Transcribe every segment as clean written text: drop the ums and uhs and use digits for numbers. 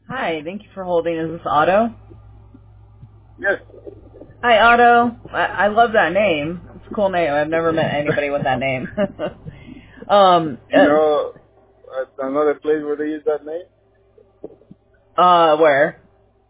Hi, thank you for holding. Is this Otto? Yes. Hi, Otto. I love that name. It's a cool name. I've never met anybody with that name. You know, another place where they use that name? Where?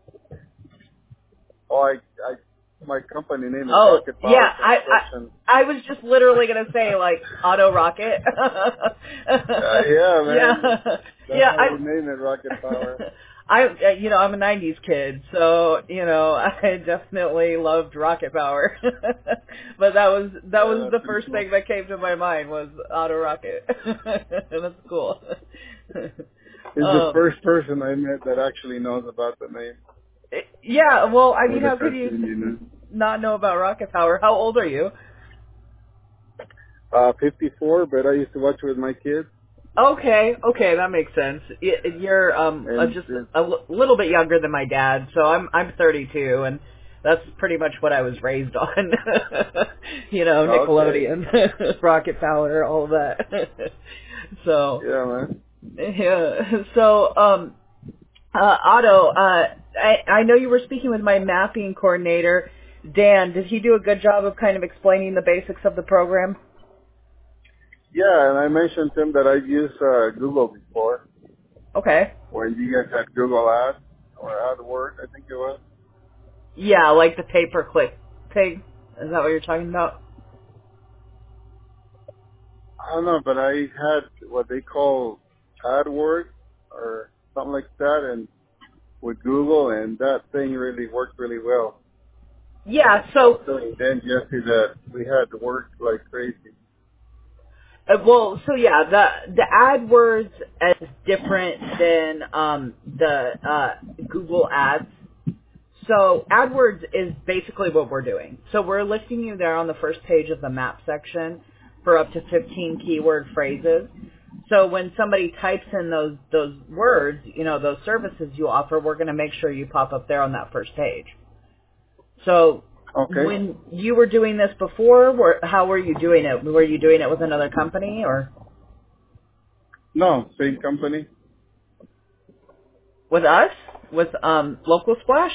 Oh, my company name is Oh, Rocket yeah. Power Construction. I was just literally gonna say like Auto Rocket. Yeah, man. Yeah, That's yeah. how we name it, Rocket Power. I'm a '90s kid, so I definitely loved Rocket Power. But that was Yeah, that's the pretty first cool. thing that came to my mind was Auto Rocket. That's cool. He's the first person I met that actually knows about the name Yeah, well, I or mean, the how could testing you unit. not know about Rocket Power? How old are you? 54, but I used to watch with my kids. Okay, that makes sense. You're And just a little bit younger than my dad, so I'm 32, and that's pretty much what I was raised on. okay. Nickelodeon, Rocket Power, all of that. So Yeah, man. yeah, so Otto, I know you were speaking with my mapping coordinator, Dan. Did he do a good job of kind of explaining the basics of the program? Yeah, and I mentioned to him that I've used Google before, Okay. when you guys had Google Ads or AdWords, I think it was. Yeah, like the pay-per-click thing. Is that what you're talking about? I don't know, but I had what they call AdWords or something like that, and with Google, and that thing really worked really well. Yeah, I was so, telling Dan Jesse that we had to work like crazy. the AdWords is different than the Google Ads. So AdWords is basically what we're doing. So we're listing you there on the first page of the map section for up to 15 keyword phrases. So when somebody types in those words, those services you offer, we're going to make sure you pop up there on that first page. So Okay. when you were doing this before, how were you doing it? Were you doing it with another company or No, same company. with us? With Local Splash?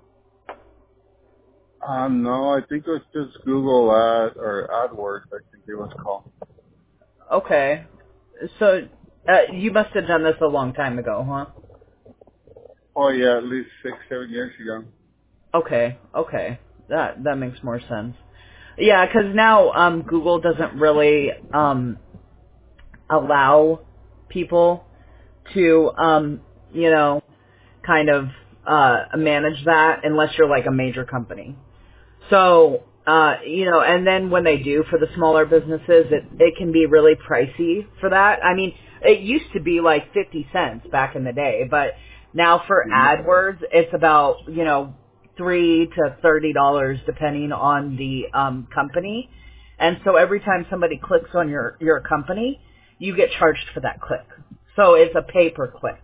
No, I think it was just Google Ads or AdWords, I think it was called. Okay. So you must have done this a long time ago, huh? Oh yeah, at least 6, 7 years ago. Okay. That makes more sense. Yeah, because now Google doesn't really allow people to kind of manage that unless you're like a major company. So and then when they do for the smaller businesses, it can be really pricey for that. I mean, it used to be like 50 cents back in the day, but now for Hmm. AdWords, it's about $3 to $30 depending on the company. And so every time somebody clicks on your company, you get charged for that click. So it's a pay per click.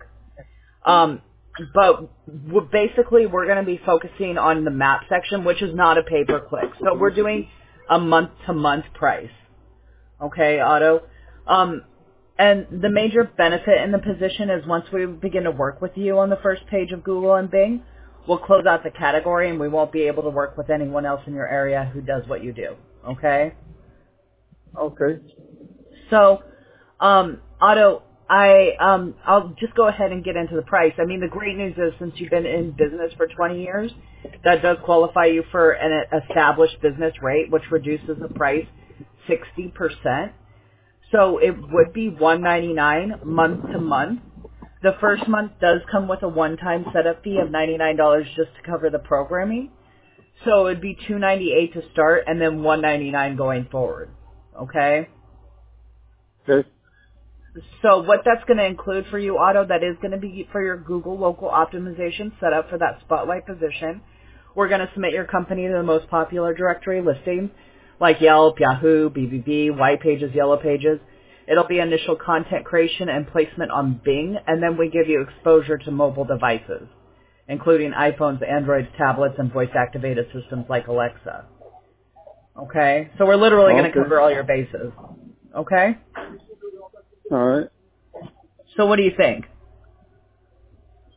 But basically, we're going to be focusing on the map section, which is not a pay-per-click. So we're doing a month-to-month price. Okay, Otto? And the major benefit in the position is once we begin to work with you on the first page of Google and Bing, we'll close out the category and we won't be able to work with anyone else in your area who does what you do. Okay? Okay. So, Otto, I'll just go ahead and get into the price. I mean, the great news is since you've been in business for 20 years, that does qualify you for an established business rate, which reduces the price 60%. So it would be $199 month to month. The first month does come with a one-time setup fee of $99 just to cover the programming. So it would be $298 to start and then $199 going forward. Okay? Okay. So what that's going to include for you, Otto, that is going to be for your Google local optimization set up for that spotlight position. We're going to submit your company to the most popular directory listings like Yelp, Yahoo, BBB, White Pages, Yellow Pages. It'll be initial content creation and placement on Bing, and then we give you exposure to mobile devices, including iPhones, Androids, tablets, and voice-activated systems like Alexa. Okay? So we're literally going to Okay. cover all your bases. Okay? All right. So what do you think?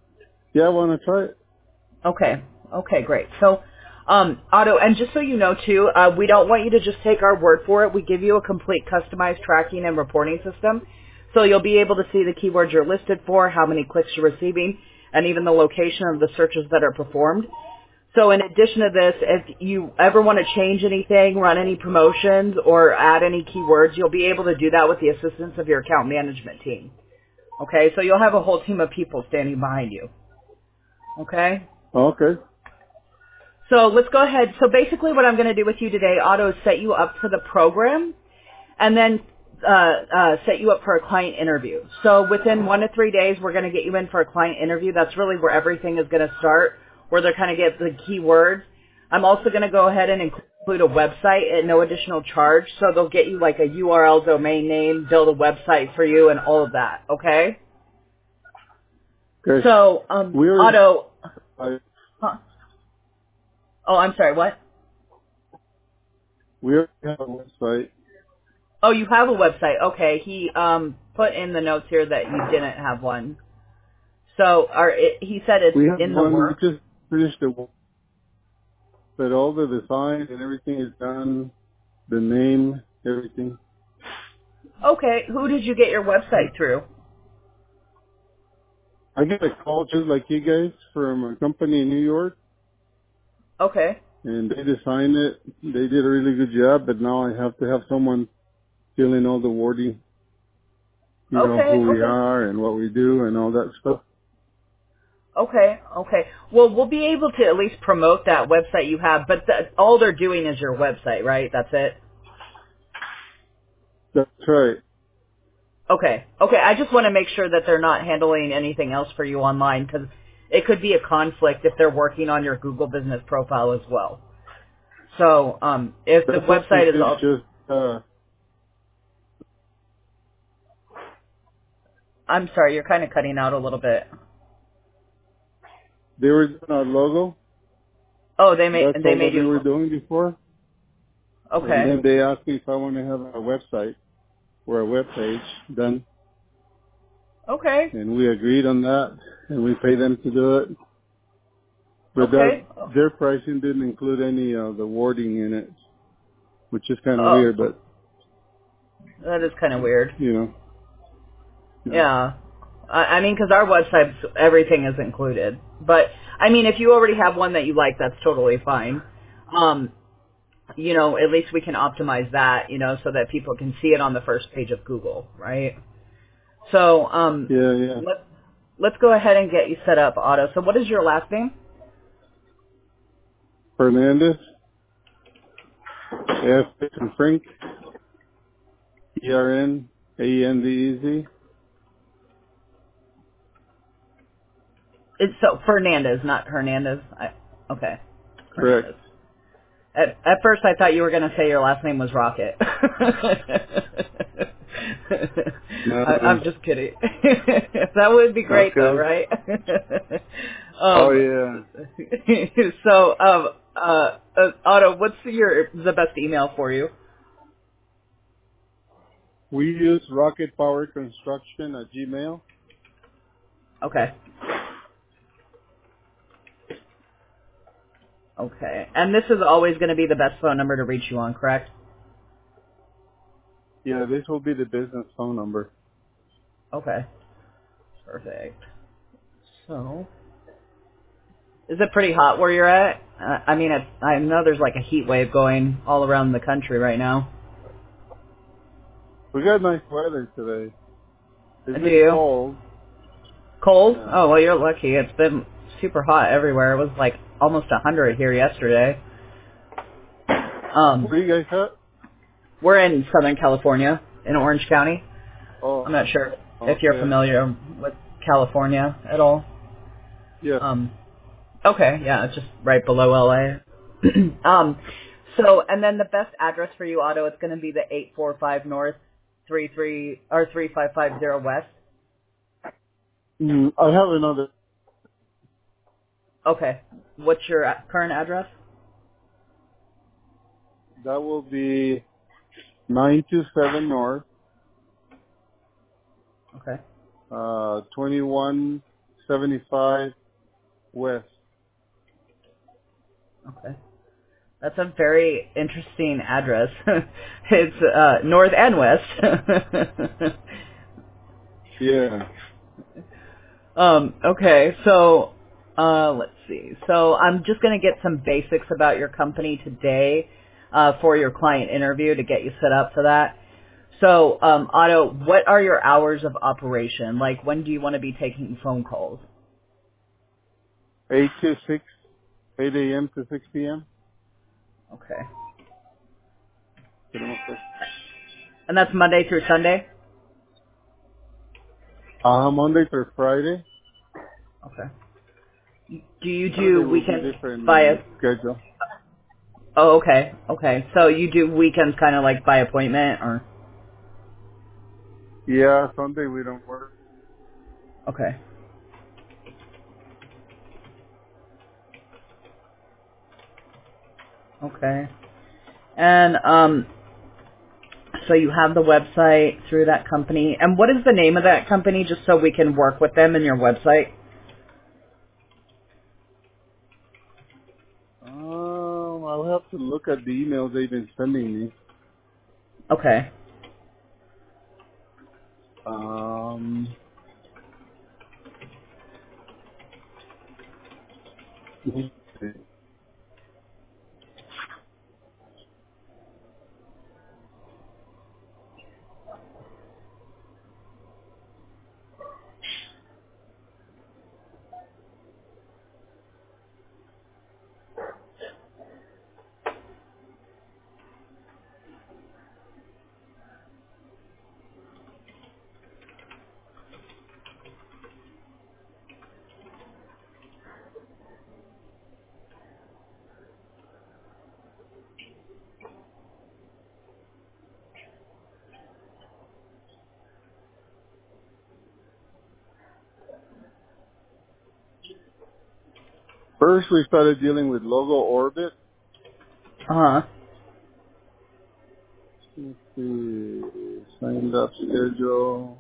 Yeah, I want to try it. Okay. Okay, great. So, Otto, and just so you know too, we don't want you to just take our word for it. We give you a complete customized tracking and reporting system. So you'll be able to see the keywords you're listed for, how many clicks you're receiving, and even the location of the searches that are performed. So in addition to this, if you ever want to change anything, run any promotions, or add any keywords, you'll be able to do that with the assistance of your account management team. Okay, so you'll have a whole team of people standing behind you. Okay? Okay. So let's go ahead. So basically what I'm going to do with you today, Otto, is set you up for the program and then set you up for a client interview. So within 1 to 3 days, we're going to get you in for a client interview. That's really where everything is going to start, where they're kind of get the keywords. I'm also going to go ahead and include a website at no additional charge. So they'll get you like a URL domain name, build a website for you, and all of that. Okay? Okay. So, We already, Otto, I, huh? Oh, I'm sorry, what? we already have a website. Oh, you have a website. Okay. He put in the notes here that you didn't have one. So he said it's We have in the one. We works. just finished it, but all the design and everything is done. The name, everything. Okay. Who did you get your website through? I get a call just like you guys from a company in New York, Okay. and they designed it. They did a really good job, but now I have to have someone fill in all the wording, Okay. who we Okay. are and what we do and all that stuff. Okay. Okay. Well, we'll be able to at least promote that website you have, but all they're doing is your website, right? That's it? That's right. Okay. Okay. I just want to make sure that they're not handling anything else for you online because it could be a conflict if they're working on your Google business profile as well. So, if the That's what they website is did. all, Just, I'm sorry, you're kind of cutting out a little bit. they were doing our logo. Oh, That's they all made that they you, were doing before. And okay. then they asked me if I want to have a website or a web page done. Okay. And we agreed on that, and we paid them to do it. But Okay. their pricing didn't include any of the wording in it, which is kind of Oh, weird, but, that is kind of weird. you know. Yeah. Yeah. I mean, because our website, everything is included. But, I mean, if you already have one that you like, that's totally fine. At least we can optimize that, so that people can see it on the first page of Google, right? So, Yeah. let's go ahead and get you set up, Otto. So what is your last name? Fernandez, F. and Frank, ERNANDEZ. It's so Fernandez, not Hernandez. Okay. Correct. Hernandez. At first, I thought you were going to say your last name was Rocket. I'm No. just kidding. That would be great, though, Okay. right? Oh, um, yeah. so, Otto, what's the best email for you? We use Rocket Power Construction at Gmail. Okay. Okay. And this is always going to be the best phone number to reach you on, correct? Yeah, this will be the business phone number. Okay. Perfect. So, is it pretty hot where you're at? I mean, I know there's like a heat wave going all around the country right now. We got nice weather today. It's Do been you? cold. Cold? Yeah. Oh, well, you're lucky. It's been super hot everywhere. It was like almost 100 here yesterday. Where you guys at? We're in Southern California, in Orange County. I'm Oh, not sure if you're okay. familiar with California at all. Yes. Okay, yeah, it's just right below LA. And then the best address for you, Otto, it's going to be the 845 North, 3550 West. I have another. Okay. What's your current address? That will be 927 North, Okay. 2175 West. Okay. That's a very interesting address. It's north and west. Yeah. Okay, so let's see. So I'm just going to get some basics about your company today for your client interview to get you set up for that. So, Otto, what are your hours of operation? Like, when do you want to be taking phone calls? 8 to 6, 8 a.m. to 6 p.m. Okay. And that's Monday through Sunday? Monday through Friday. Okay. Do you Saturday do will be weekends different by a... schedule. Oh, okay. Okay. So you do weekends kind of like by appointment or... Yeah, Sunday we don't work. Okay. Okay. And, so you have the website through that company. And what is the name of that company just so we can work with them in your website? I'll have to look at the emails they've been sending me. Okay. First, we started dealing with Logo Orbit. Uh-huh. Let's see, signed up schedule.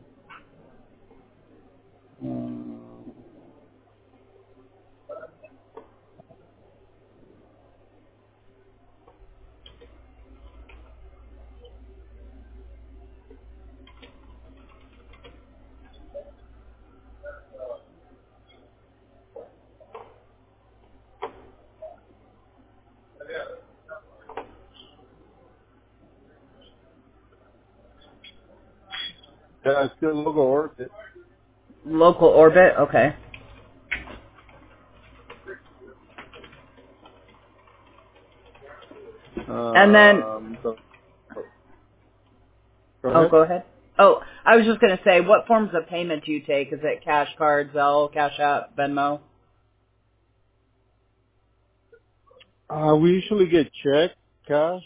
Yeah, it's still Logo Orbit. Local orbit? Okay. And then, So, go oh, ahead. go ahead. Oh, I was just going to say, what forms of payment do you take? Is it cash card, Zelle, Cash App, Venmo? We usually get check, cash,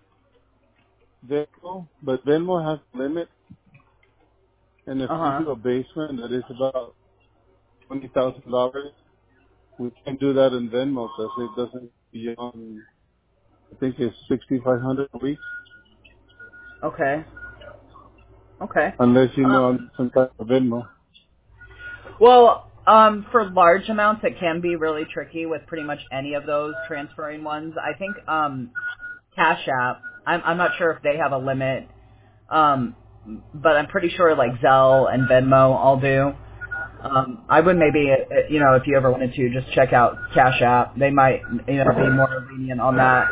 Venmo, but Venmo has a limit. And if we Uh-huh. do a basement that is about $20,000, we can't do that in Venmo because it doesn't beyond, I think it's 6,500 a week, Okay. Okay. unless you know some type of Venmo. Well, for large amounts, it can be really tricky with pretty much any of those transferring ones. I think Cash App. I'm not sure if they have a limit, but I'm pretty sure like Zelle and Venmo all do. I would maybe, if you ever wanted to, just check out Cash App. They might, be more lenient on that.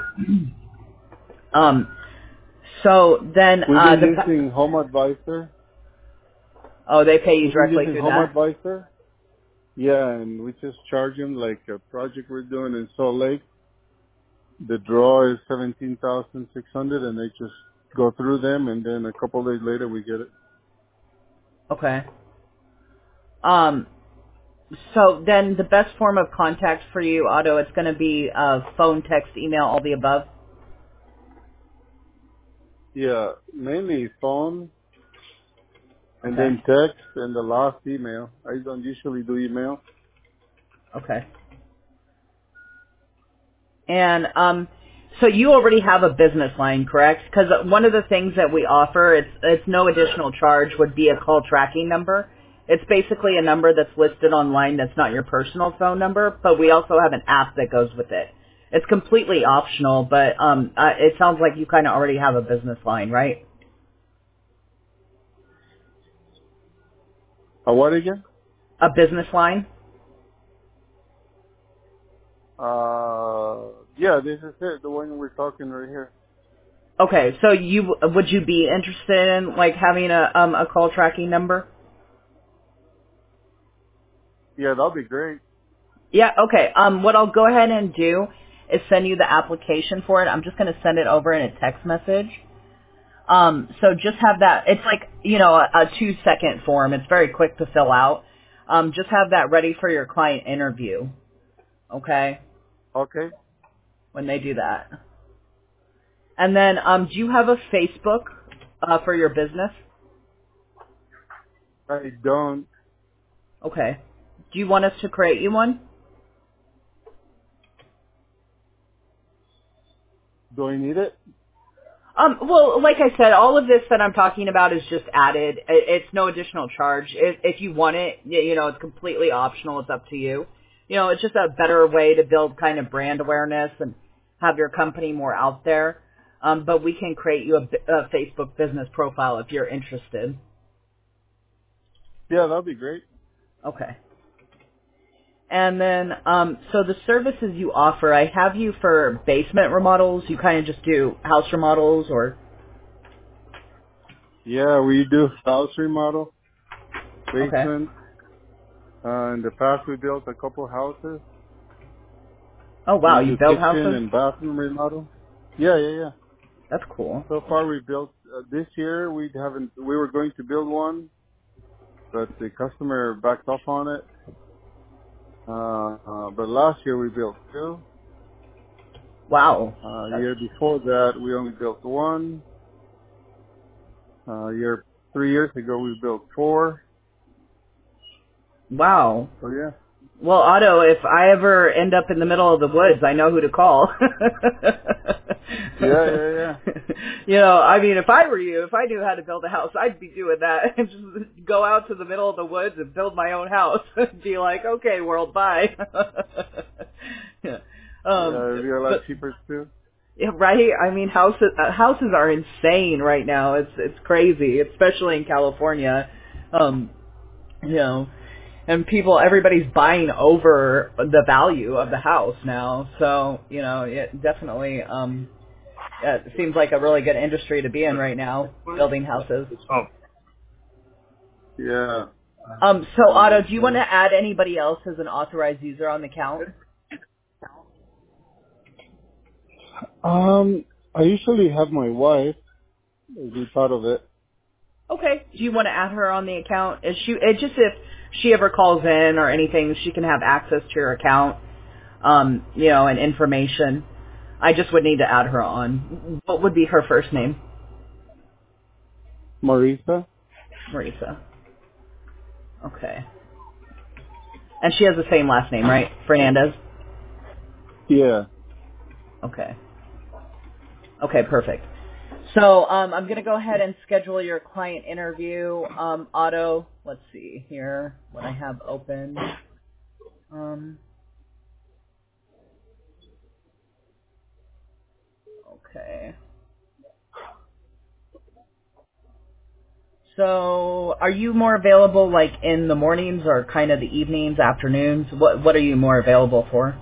So then, We've been using Home Advisor. they pay you We've been directly using through Home that? Advisor. Yeah, and we just charge them like a project we're doing in Salt Lake. The draw is 17,600, and they just go through them, and then a couple days later we get it. Okay. Um, so then the best form of contact for you, Otto, it's going to be phone, text, email, all the above? Yeah, mainly phone, and Okay. then text, and the last email. I don't usually do email. Okay. And so you already have a business line, correct? Because one of the things that we offer, it's no additional charge, would be a call tracking number. It's basically a number that's listed online that's not your personal phone number, but we also have an app that goes with it. It's completely optional, but it sounds like you kind of already have a business line, right? A what again? A business line? Yeah, this is it, the one we're talking right here. Okay, so would you be interested in like having a call tracking number? Yeah, that'll be great. Yeah, okay. What I'll go ahead and do is send you the application for it. I'm just going to send it over in a text message. So just have that. It's like, a 2-second form. It's very quick to fill out. Just have that ready for your client interview. Okay? Okay. When they do that. And then, do you have a Facebook, for your business? I don't. Okay. Do you want us to create you one? Do I need it? Well, like I said, all of this that I'm talking about is just added. It's no additional charge. If you want it, it's completely optional. It's up to you. It's just a better way to build kind of brand awareness and have your company more out there. But we can create you a Facebook business profile if you're interested. Yeah, that'll be great. Okay. And then, so the services you offer, I have you for basement remodels. You kind of just do house remodels or? Yeah, we do house remodel, Okay. basement. In the past, we built a couple houses. Oh, wow. We You do build kitchen houses? and bathroom remodel. Yeah. That's cool. So far, we built this year. We haven't. We were going to build one, but the customer backed off on it. But last year we built two. Wow. Year before that, we only built one. 3 years ago, we built four. Wow. So yeah. Well, Otto, if I ever end up in the middle of the woods, I know who to call. Yeah. I mean, if I were you, if I knew how to build a house, I'd be doing that. Just go out to the middle of the woods and build my own house. Be like, okay, world, bye. Yeah. It'd be a lot cheaper too. Yeah, right. I mean, houses are insane right now. It's crazy, especially in California. You know, and everybody's buying over the value of the house now. So, it definitely, it seems like a really good industry to be in right now, building houses. Oh. Yeah. So Otto, do you want to add anybody else as an authorized user on the account? I usually have my wife be part of it. Okay. Do you want to add her on the account? It's just if she ever calls in or anything, she can have access to your account, and information. I just would need to add her on. What would be her first name? Marisa? Marisa. Okay. And she has the same last name, right? Fernandez? Yeah. Okay. Okay, perfect. So I'm going to go ahead and schedule your client interview. Otto, let's see here what I have open. Okay. So are you more available like in the mornings or kind of the evenings, afternoons? What are you more available for?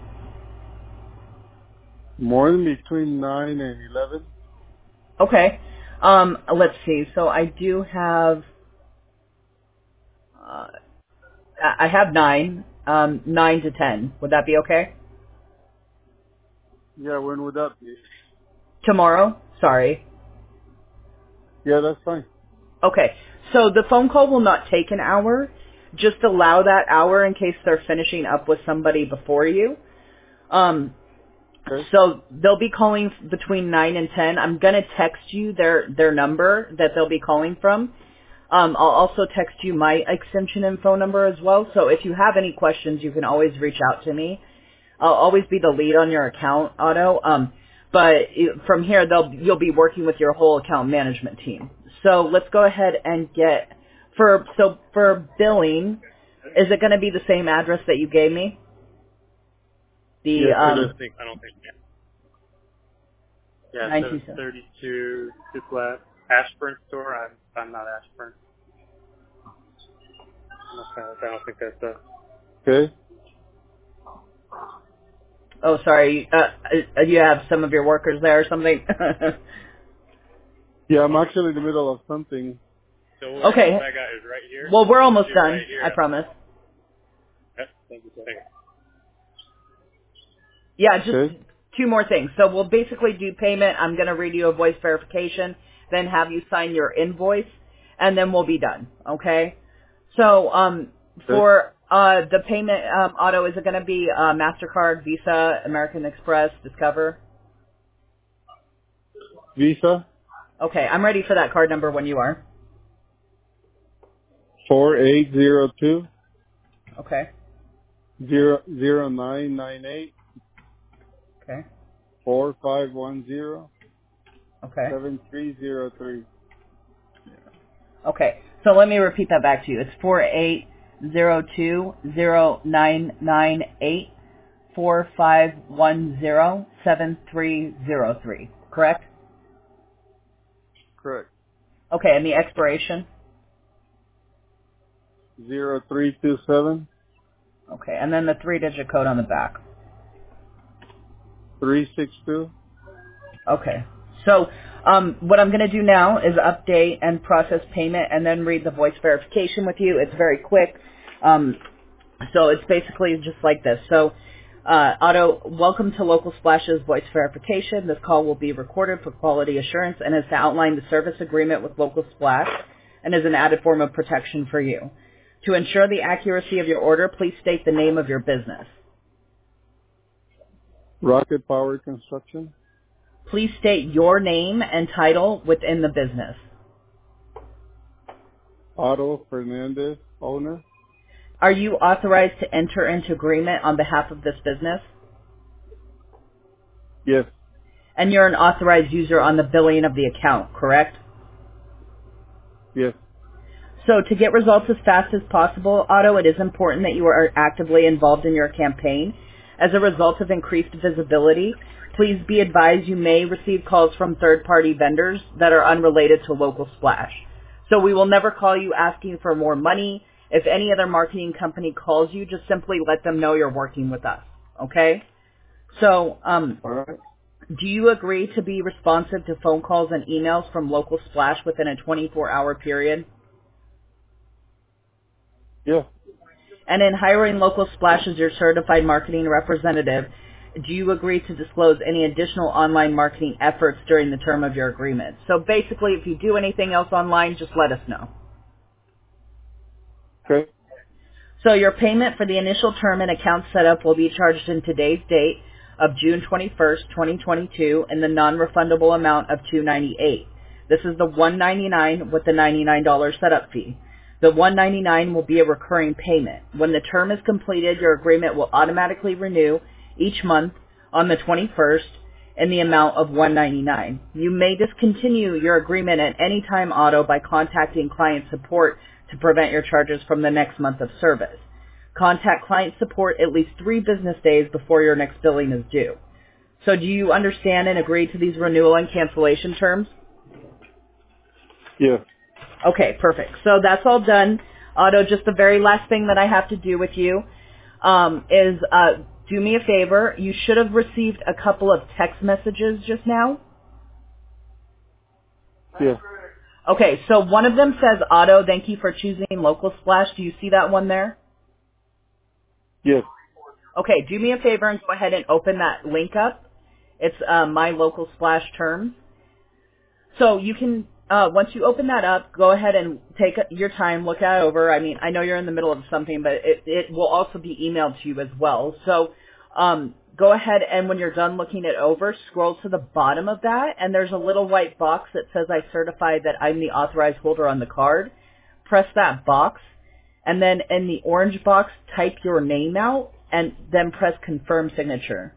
Morning between 9 and 11. Okay. Let's see. So I do have, I have 9 to 10. Would that be okay? Yeah, when would that be? Tomorrow? Sorry. Yeah, that's fine. Okay. So the phone call will not take an hour. Just allow that hour in case they're finishing up with somebody before you. Okay. So they'll be calling between 9 and 10. I'm going to text you their number that they'll be calling from. I'll also text you my extension and phone number as well. So if you have any questions, you can always reach out to me. I'll always be the lead on your account, Otto. But from here, you'll be working with your whole account management team. So let's go ahead and get For billing, is it going to be the same address that you gave me? The Yes, I don't think. Yeah, 927. 32 Duplex Ashburn store. I'm not Ashburn. I don't think that's a. Okay. Oh, sorry. You have some of your workers there or something? Yeah, I'm actually in the middle of something. So Okay. that guy is right here. Well, we're almost He's done. right here. I promise. Yep. Thank you. Yeah, just Okay. two more things. So we'll basically do payment. I'm going to read you a voice verification, then have you sign your invoice, and then we'll be done. Okay? So for the payment, Otto, is it going to be MasterCard, Visa, American Express, Discover? Visa Okay, I'm ready for that card number when you are. 4802 Okay. 0998 Okay. 4510 Okay. 7303. Okay. So let me repeat that back to you. It's 4802-0998-4510-7303. Correct? Correct. Okay, and the expiration? 0327 Okay, and then the 3-digit code on the back. 362. Okay. So what I'm going to do now is update and process payment and then read the voice verification with you. It's very quick. So it's basically just like this. So, Otto, welcome to Local Splash's voice verification. This call will be recorded for quality assurance and is to outline the service agreement with Local Splash and is an added form of protection for you. To ensure the accuracy of your order, please state the name of your business. Rocket Power Construction. Please state your name and title within the business. Otto Fernandez, owner. Are you authorized to enter into agreement on behalf of this business? Yes. And you're an authorized user on the billing of the account, correct? Yes. So to get results as fast as possible, Otto, it is important that you are actively involved in your campaign. As a result of increased visibility, please be advised you may receive calls from third-party vendors that are unrelated to Local Splash. So we will never call you asking for more money. If any other marketing company calls you, just simply let them know you're working with us, okay? So All right. do you agree to be responsive to phone calls and emails from Local Splash within a 24-hour period? Yeah. And in hiring Local Splash as your certified marketing representative, do you agree to disclose any additional online marketing efforts during the term of your agreement? So basically, if you do anything else online, just let us know. Okay. So your payment for the initial term and account setup will be charged in today's date of June 21st, 2022 in the non-refundable amount of $298. This is the $199 with the $99 setup fee. The $199 will be a recurring payment. When the term is completed, your agreement will automatically renew each month on the 21st in the amount of $199. You may discontinue your agreement at any time, Otto, by contacting client support to prevent your charges from the next month of service. Contact client support at least 3 business days before your next billing is due. So do you understand and agree to these renewal and cancellation terms? Yeah. Okay, perfect. So that's all done. Otto, just the very last thing that I have to do with you is do me a favor. You should have received a couple of text messages just now. Yeah. Okay, so one of them says, Otto, thank you for choosing Local Splash. Do you see that one there? Yes. Okay, do me a favor and go ahead and open that link up. It's My Local Splash Terms. So you can, once you open that up, go ahead and take your time, look that over. I mean, I know you're in the middle of something, but it will also be emailed to you as well. So go ahead and when you're done looking it over, scroll to the bottom of that, and there's a little white box that says, I certify that I'm the authorized holder on the card. Press that box, and then in the orange box, type your name out, and then press Confirm Signature.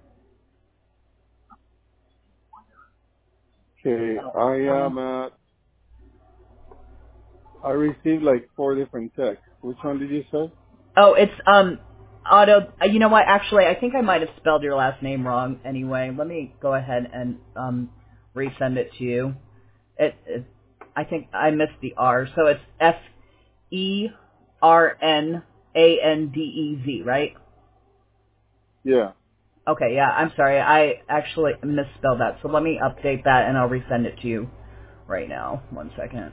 Okay. I am at I received like 4 different texts. Which one did you say? Oh, it's Otto. You know what? Actually, I think I might have spelled your last name wrong. Anyway, let me go ahead and resend it to you. I think I missed the R, so it's FERNANDEZ, right? Yeah. Okay, yeah. I'm sorry. I actually misspelled that, so let me update that and I'll resend it to you right now. 1 second.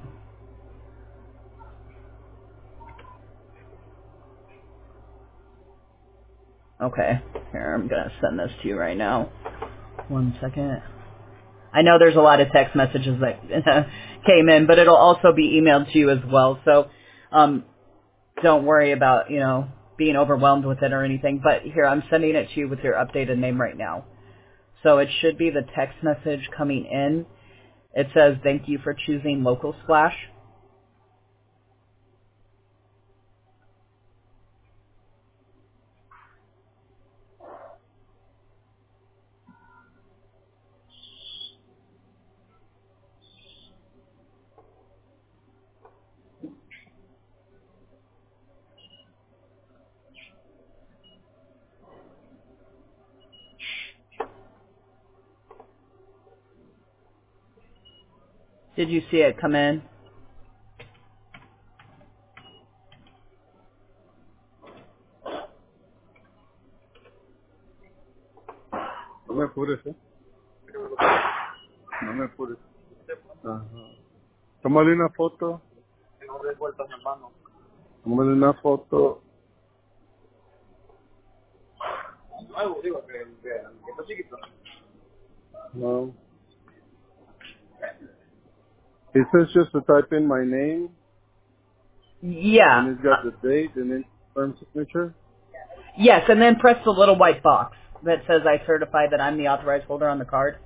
Okay, here, I'm going to send this to you right now. 1 second. I know there's a lot of text messages that came in, but it'll also be emailed to you as well. So don't worry about, being overwhelmed with it or anything. But here, I'm sending it to you with your updated name right now. So it should be the text message coming in. It says, thank you for choosing Local Splash. Did you see it come in? No me apures, ¿eh? No me apures. Ajá. Tómale una foto. Tómale una foto. No. It says just to type in my name, Yeah. and it's got the date and then firm signature. Yes, and then press the little white box that says I certify that I'm the authorized holder on the card.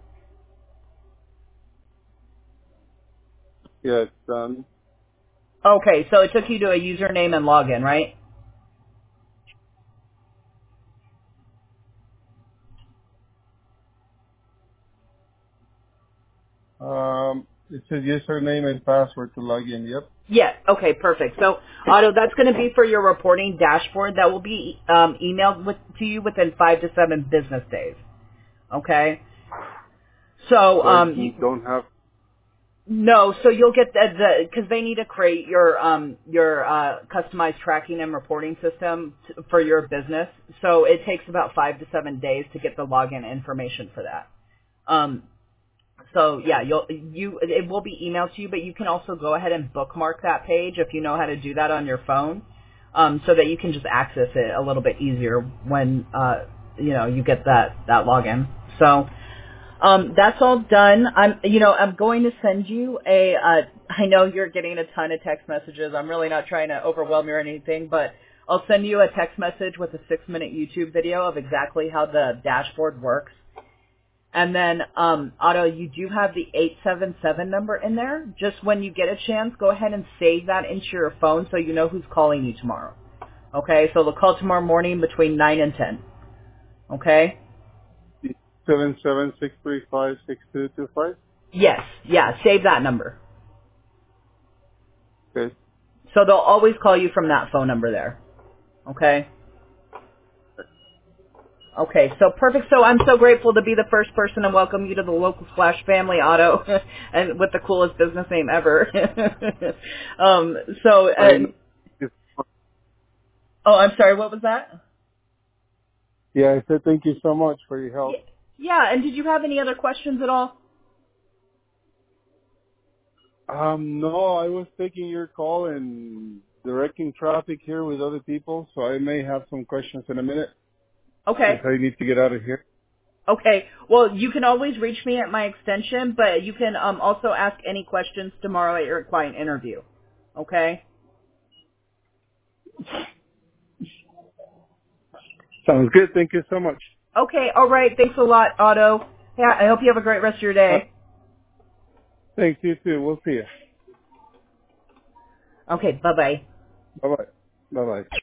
Yeah, it's done. Okay, so it took you to a username and login, right? It says username and password to log in. Yep. Yeah, okay, perfect. So, Otto, that's going to be for your reporting dashboard. That will be emailed to you within 5 to 7 business days. Okay? So, So I don't have. no, so you'll get because they need to create your customized tracking and reporting system for your business. So it takes about 5 to 7 days to get the login information for that. So yeah, it will be emailed to you, but you can also go ahead and bookmark that page if you know how to do that on your phone, so that you can just access it a little bit easier when you get that login. So that's all done. I'm going to send you I know you're getting a ton of text messages. I'm really not trying to overwhelm you or anything, but I'll send you a text message with a 6-minute YouTube video of exactly how the dashboard works. And then, Otto, you do have the 877 number in there. Just when you get a chance, go ahead and save that into your phone so you know who's calling you tomorrow. Okay? So they'll call tomorrow morning between 9 and 10. Okay? 776356225. Yes. Yeah, save that number. Okay. So they'll always call you from that phone number there. Okay? Okay, so perfect. So I'm so grateful to be the first person to welcome you to the Local Splash family, Otto, and with the coolest business name ever. Oh, I'm sorry, what was that? Yeah, I said thank you so much for your help. Yeah, and did you have any other questions at all? No, I was taking your call and directing traffic here with other people, so I may have some questions in a minute. Okay. Since I need to get out of here. Okay. Well, you can always reach me at my extension, but you can also ask any questions tomorrow at your client interview. Okay? Sounds good. Thank you so much. Okay. All right. Thanks a lot, Otto. Yeah, I hope you have a great rest of your day. Thanks, you too. We'll see you. Okay. Bye-bye. Bye-bye. Bye-bye.